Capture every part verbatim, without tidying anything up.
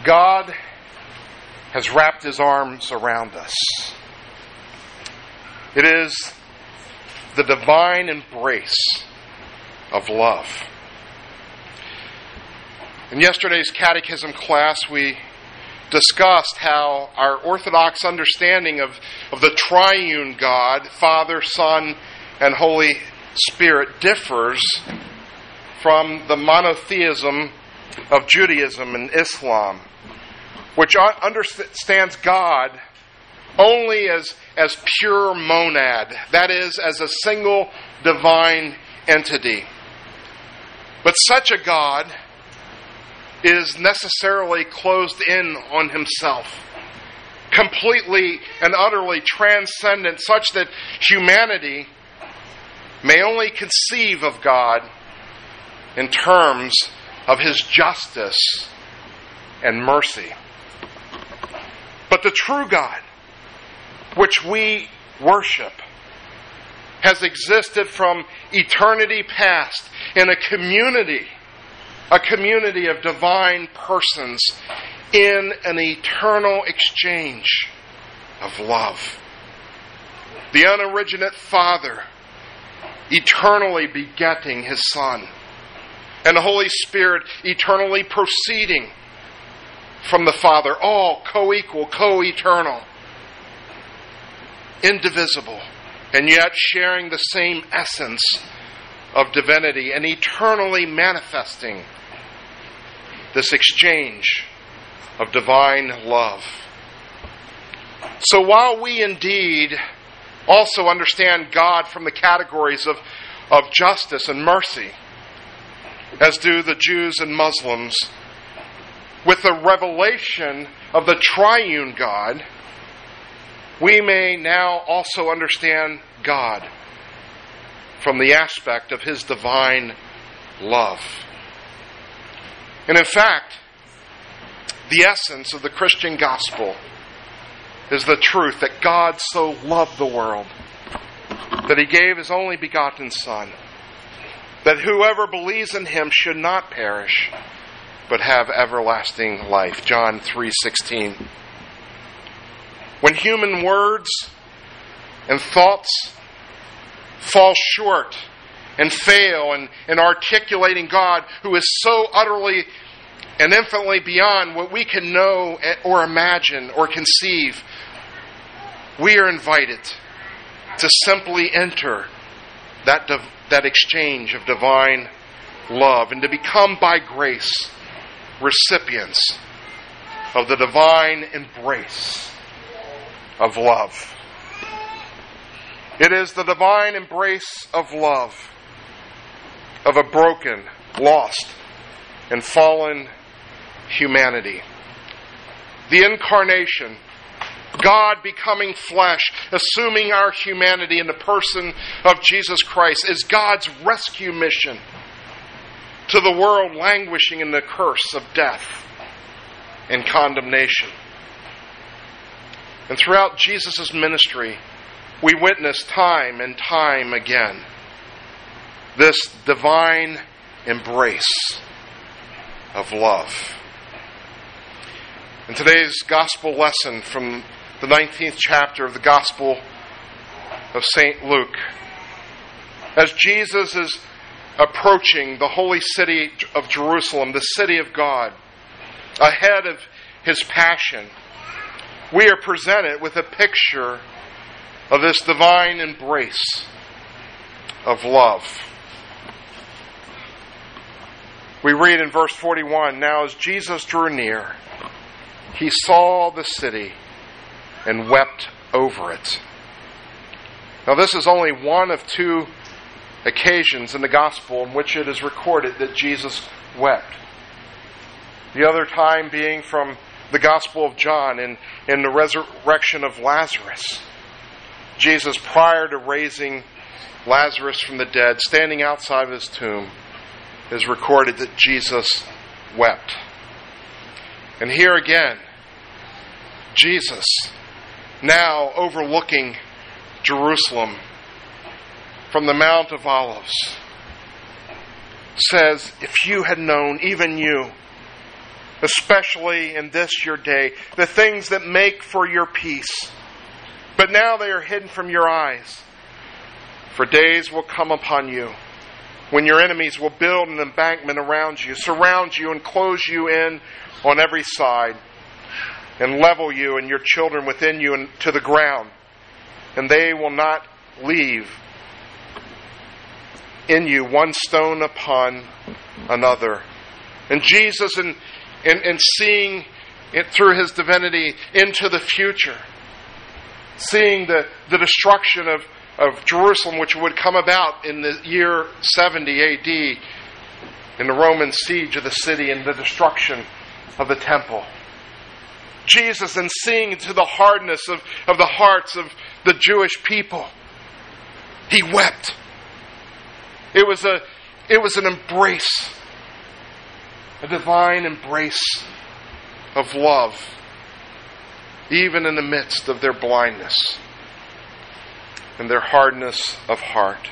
God has wrapped His arms around us. It is the divine embrace of love. In yesterday's catechism class, we discussed how our Orthodox understanding of, of the triune God, Father, Son, and Holy Spirit, differs from the monotheism of Judaism and Islam, which understands God only as, as pure monad, that is, as a single divine entity. But such a God is necessarily closed in on Himself, completely and utterly transcendent, such that humanity may only conceive of God in terms of His justice and mercy. But the true God, which we worship, has existed from eternity past in a community, a community of divine persons in an eternal exchange of love. The unoriginate Father eternally begetting His Son, and the Holy Spirit eternally proceeding from the Father, all co-equal, co-eternal, indivisible, and yet sharing the same essence of divinity and eternally manifesting this exchange of divine love. So while we indeed also understand God from the categories of, of justice and mercy, as do the Jews and Muslims, with the revelation of the triune God, we may now also understand God from the aspect of His divine love. And in fact, the essence of the Christian gospel is the truth that God so loved the world that He gave His only begotten Son, that whoever believes in Him should not perish, but have everlasting life. John three sixteen. When human words and thoughts fall short and fail in, in articulating God, who is so utterly and infinitely beyond what we can know or imagine or conceive, we are invited to simply enter that, div- that exchange of divine love and to become by grace recipients of the divine embrace of love. It is the divine embrace of love of a broken, lost, and fallen humanity. The incarnation, God becoming flesh, assuming our humanity in the person of Jesus Christ, is God's rescue mission to the world languishing in the curse of death and condemnation. And throughout Jesus' ministry, we witness time and time again this divine embrace of love. In today's gospel lesson from the nineteenth chapter of the Gospel of Saint Luke, as Jesus is approaching the holy city of Jerusalem, the city of God, ahead of His passion, we are presented with a picture of this divine embrace of love. We read in verse forty-one, "Now as Jesus drew near, He saw the city and wept over it." Now this is only one of two occasions in the gospel in which it is recorded that Jesus wept. The other time being from the Gospel of John in, in the resurrection of Lazarus. Jesus, prior to raising Lazarus from the dead, standing outside of his tomb, is recorded that Jesus wept. And here again, Jesus, now overlooking Jerusalem from the Mount of Olives, says, "If you had known, even you, especially in this your day, the things that make for your peace. But now they are hidden from your eyes. For days will come upon you when your enemies will build an embankment around you, surround you and close you in on every side, and level you and your children within you to the ground. And they will not leave in you one stone upon another. And Jesus, in, in, in seeing it through His divinity into the future, seeing the, the destruction of, of Jerusalem, which would come about in the year seventy A D, in the Roman siege of the city and the destruction of the temple. Jesus, in seeing into the hardness of, of the hearts of the Jewish people, He wept. It was a, it was an embrace, a divine embrace of love, even in the midst of their blindness and their hardness of heart.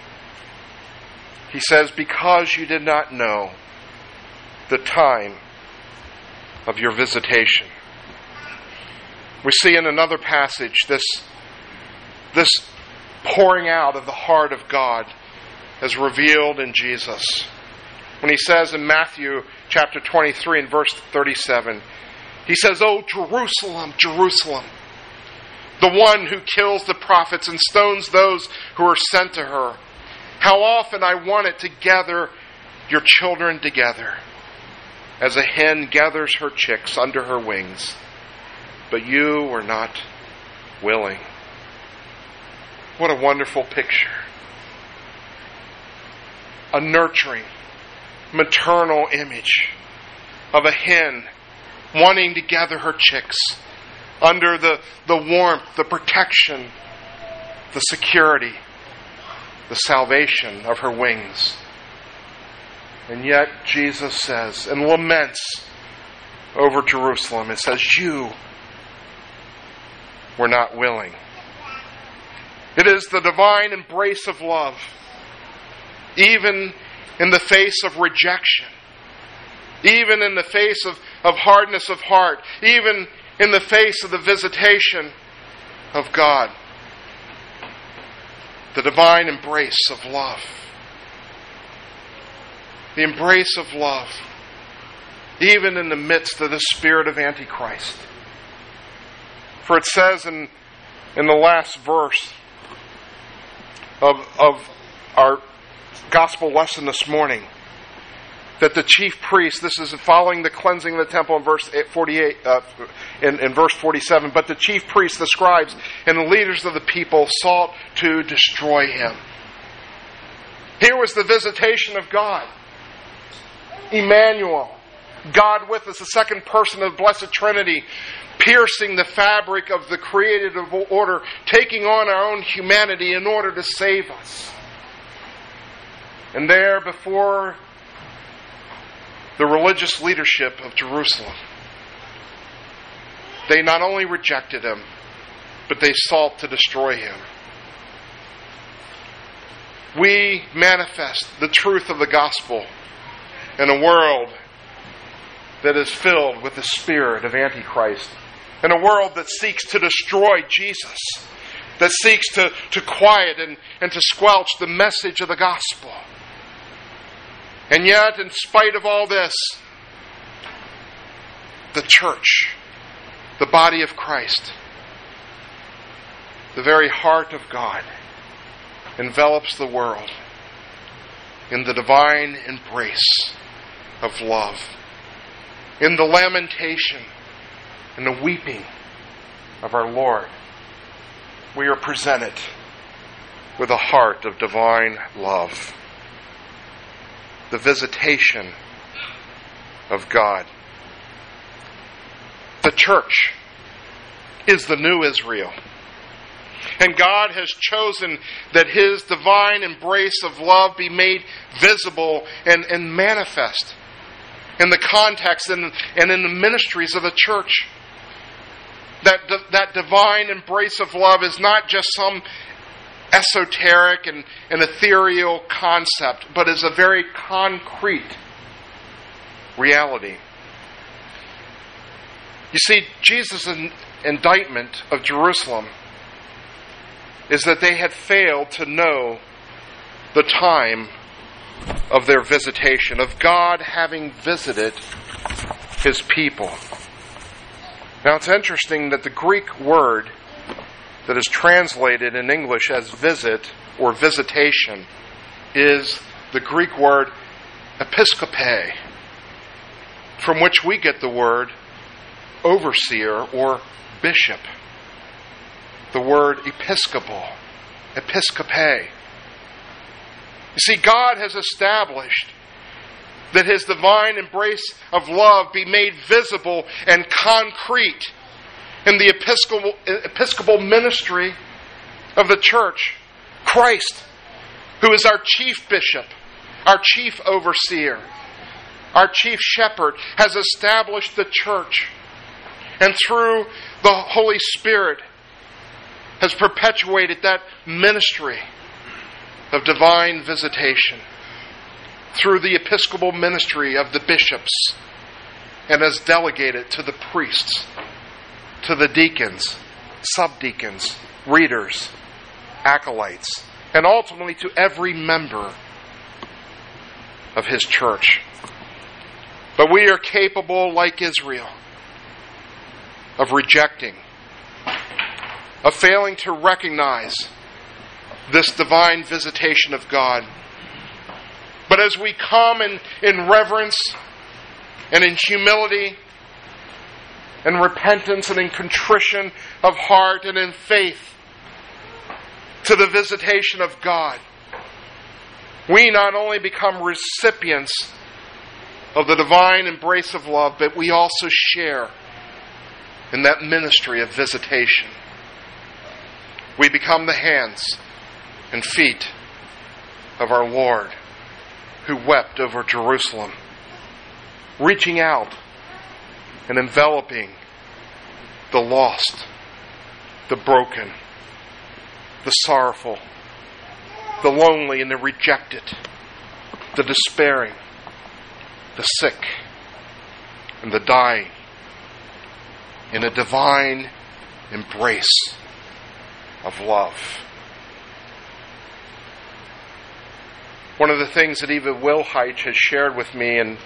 He says, because you did not know the time of your visitation. We see in another passage this, this pouring out of the heart of God as revealed in Jesus. When He says in Matthew chapter twenty-three and verse thirty-seven, He says, "O Jerusalem, Jerusalem, the one who kills the prophets and stones those who are sent to her. How often I wanted to gather your children together, as a hen gathers her chicks under her wings, but you were not willing." What a wonderful picture. A nurturing, maternal image of a hen wanting to gather her chicks under the, the warmth, the protection, the security, the salvation of her wings. And yet Jesus says and laments over Jerusalem. It says, you were not willing. It is the divine embrace of love, even in the face of rejection, even in the face of, of hardness of heart, even in the face of the visitation of God. The divine embrace of love. The embrace of love, even in the midst of the spirit of Antichrist. For it says in, in the last verse of, of our gospel lesson this morning, that the chief priest, this is following the cleansing of the temple in verse forty-eight, uh, in, in verse forty-seven, but the chief priests, the scribes, and the leaders of the people sought to destroy him. Here was the visitation of God. Emmanuel, God with us, the second person of the Blessed Trinity, piercing the fabric of the created order, taking on our own humanity in order to save us. And there before the religious leadership of Jerusalem, they not only rejected him, but they sought to destroy him. We manifest the truth of the gospel in a world that is filled with the spirit of Antichrist, in a world that seeks to destroy Jesus, that seeks to, to quiet and, and to squelch the message of the gospel. And yet, in spite of all this, the church, the body of Christ, the very heart of God, envelops the world in the divine embrace of love, in the lamentation and the weeping of our Lord. We are presented with a heart of divine love. The visitation of God. The church is the new Israel. And God has chosen that His divine embrace of love be made visible and, and manifest in the context and, and in the ministries of the church. That, that divine embrace of love is not just some esoteric and, and ethereal concept, but is a very concrete reality. You see, Jesus' indictment of Jerusalem is that they had failed to know the time of their visitation, of God having visited His people. Now it's interesting that the Greek word that is translated in English as visit or visitation is the Greek word episkope, from which we get the word overseer or bishop. The word episcopal, episcope. You see, God has established that His divine embrace of love be made visible and concrete in the episcopal, episcopal ministry of the church. Christ, who is our chief bishop, our chief overseer, our chief shepherd, has established the church, and through the Holy Spirit has perpetuated that ministry of divine visitation through the episcopal ministry of the bishops, and has delegated to the priests, to the deacons, subdeacons, readers, acolytes, and ultimately to every member of His church. But we are capable, like Israel, of rejecting, of failing to recognize this divine visitation of God. But as we come in, in reverence and in humility and repentance and in contrition of heart and in faith to the visitation of God, we not only become recipients of the divine embrace of love, but we also share in that ministry of visitation. We become the hands and feet of our Lord, who wept over Jerusalem, reaching out and enveloping the lost, the broken, the sorrowful, the lonely and the rejected, the despairing, the sick, and the dying, in a divine embrace of love. One of the things that Eva Wilhite has shared with me in,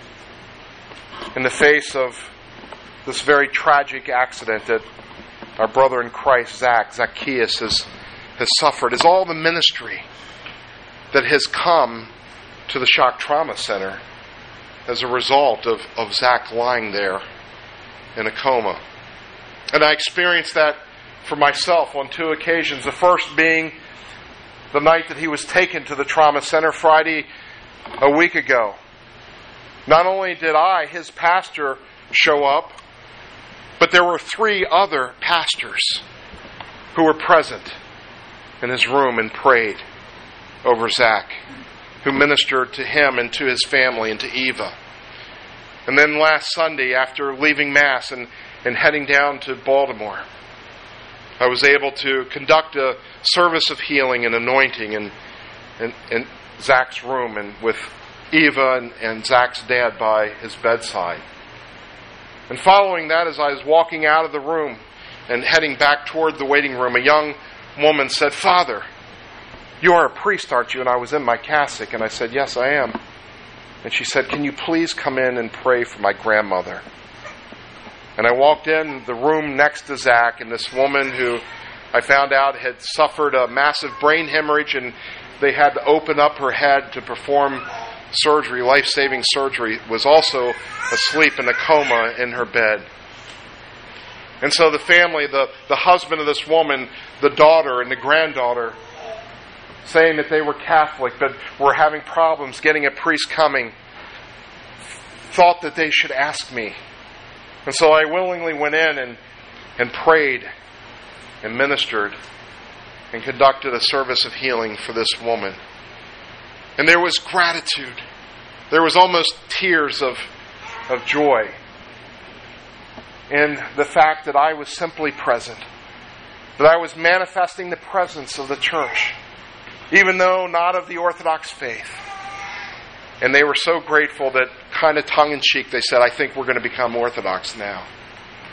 in the face of this very tragic accident that our brother in Christ, Zach, Zacchaeus, has, has suffered, is all the ministry that has come to the Shock Trauma Center as a result of, of Zach lying there in a coma. And I experienced that for myself on two occasions. The first being the night that he was taken to the trauma center Friday a week ago. Not only did I, his pastor, show up, but there were three other pastors who were present in his room and prayed over Zach, who ministered to him and to his family and to Eva. And then last Sunday, after leaving Mass and, and heading down to Baltimore, I was able to conduct a service of healing and anointing in, in, in Zach's room, and with Eva and, and Zach's dad by his bedside. And following that, as I was walking out of the room and heading back toward the waiting room, a young woman said, "Father, you are a priest, aren't you?" And I was in my cassock, and I said, "Yes, I am." And she said, "Can you please come in and pray for my grandmother?" And I walked in the room next to Zach, and this woman who I found out had suffered a massive brain hemorrhage, and they had to open up her head to perform surgery, life-saving surgery, was also asleep in a coma in her bed. And so the family, the, the husband of this woman, the daughter and the granddaughter, saying that they were Catholic but were having problems getting a priest coming, thought that they should ask me. And so I willingly went in and, and prayed and ministered and conducted a service of healing for this woman. And there was gratitude. There was almost tears of, of joy in the fact that I was simply present, that I was manifesting the presence of the church, even though not of the Orthodox faith. And they were so grateful that, kind of tongue-in-cheek, they said, "I think we're going to become Orthodox now."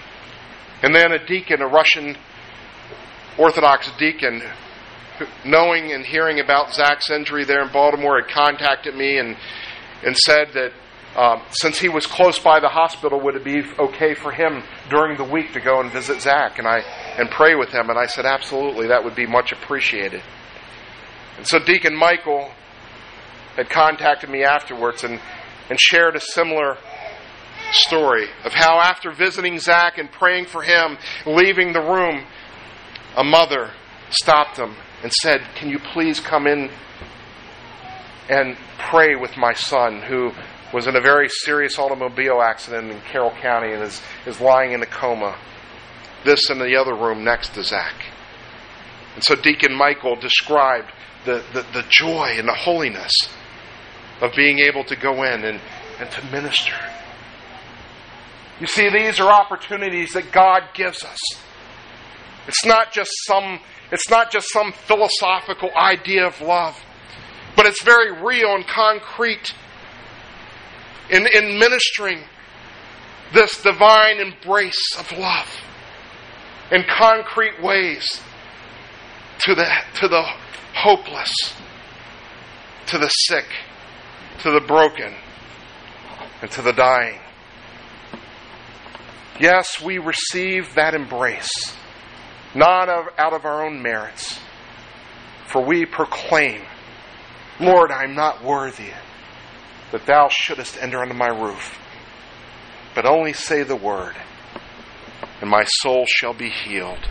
And then a deacon, a Russian Orthodox deacon, knowing and hearing about Zach's injury there in Baltimore, had contacted me and, and said that um, since he was close by the hospital, would it be okay for him during the week to go and visit Zach and I and pray with him? And I said, absolutely, that would be much appreciated. And so Deacon Michael had contacted me afterwards and, and shared a similar story of how after visiting Zach and praying for him, leaving the room, a mother stopped him and said, can you please come in and pray with my son who was in a very serious automobile accident in Carroll County and is, is lying in a coma. This in the other room next to Zach. And so Deacon Michael described the, the, the joy and the holiness of being able to go in and, and to minister. You see, these are opportunities that God gives us. It's not just some it's not just some philosophical idea of love, but it's very real and concrete in, in ministering this divine embrace of love in concrete ways to the to the hopeless, to the sick, to the broken, and to the dying. Yes, we receive that embrace, not out of our own merits, for we proclaim, Lord, I am not worthy that thou shouldest enter under my roof, but only say the word, and my soul shall be healed.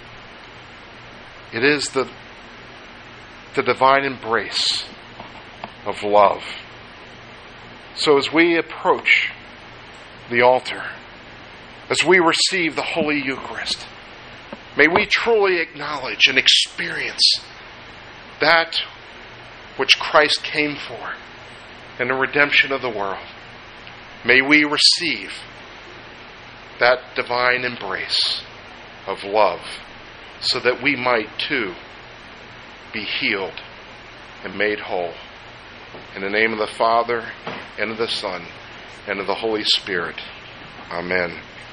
It is the, the divine embrace of love. So as we approach the altar, as we receive the Holy Eucharist, may we truly acknowledge and experience that which Christ came for in the redemption of the world. May we receive that divine embrace of love so that we might too be healed and made whole. In the name of the Father, and of the Son, and of the Holy Spirit. Amen.